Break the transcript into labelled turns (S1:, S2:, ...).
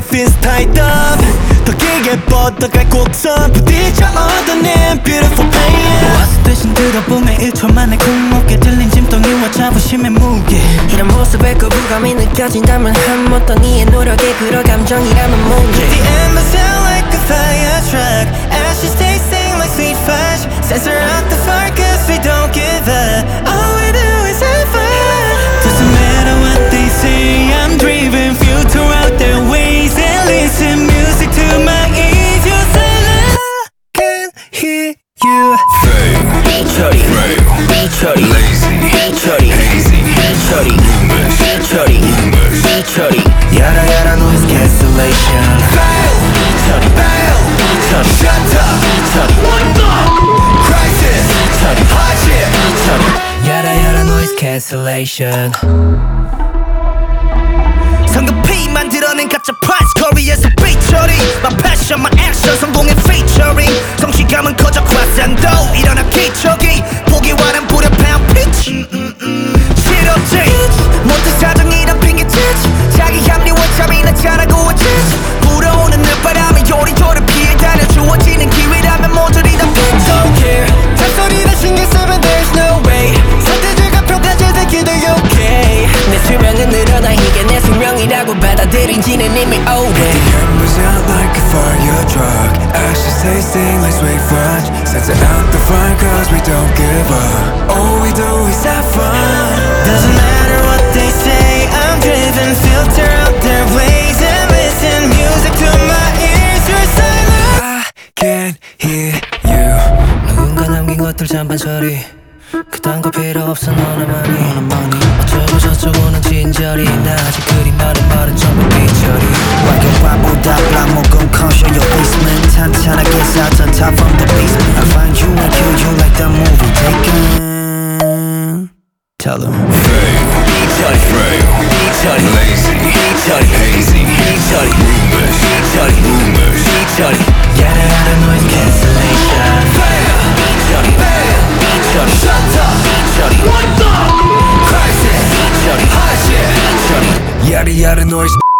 S1: feels tied up 더 길게 뻗어갈 곡선 부딪혀 얻어낸 beautiful pain 와서 대신 들어보면 1초 만에 굴곡에 들린 짐덩이와 자부심의 무게
S2: 이런 모습에 거부감이 느껴진다면 한 어떤 이의 노력에 그럴 감정이라면 뭔지
S1: The embers sound like a fire truck Ashes tasting like sweet fudge Censor out the fire cause we don't give up All we do is have fun Doesn't matter what they say I'm driven filter out their ways And listen music to my ears You're silent I can hear you
S3: Chuddy, chuddy, lazy, chuddy, hazy, chuddy, chuddy, chuddy, yada yada noise cancellation. Fail, chuddy, fail, chuddy, shut up, chuddy, what the crisis, chuddy, hardship, chuddy, yada yada noise cancellation.
S1: 성급히 만들어낸 가짜 price 거리에서 삐처리 My passion, my action 성공의 featuring 성취감은 커져 과산도 일어나 기적이 보기와는 불협화음 pitch 싫었지 모든 사정이란 핑계짓 자기 합리화 잠이나 잘하고 있지 불어오는 늦바람에 요리조리 피해 다녀 주어지는 기회라면 모조리 다 pitch Don't care 잔소리다 신경 쓰면 there's no way 선택지가 평가질 새끼들 okay
S2: 내 수명은 늘어나 이게 내 숙명이라고 받아들인지는 이미 오래
S3: The embers out like a fire truck Ashes tasting like sweet fudge Sets out the fire cause we don't give up All we do is have fun
S1: Doesn't matter what they say I'm driven filter out their ways And listen music to my ears You're silent
S3: I can't hear you
S2: 누군가 남긴 것들 잔반 처리 그딴 거 필요 없어 너나만이 어쩌고 저쩌고는 친절히 나 아직 그리 말은 전부 삐처리
S4: 와경과보다 black caution your basement 탄탄하게 쌓던 top from the basement I find you and kill you like the movie Taken Tell them
S3: chuddy, frail, chuddy, lazy, chuddy, hazy, chuddy, rumors, chuddy,
S2: yada yada noise cancellation
S3: chuddy, chuddy, shut up, chuddy, what the crisis, chuddy, hardship, chuddy, yada yada noise.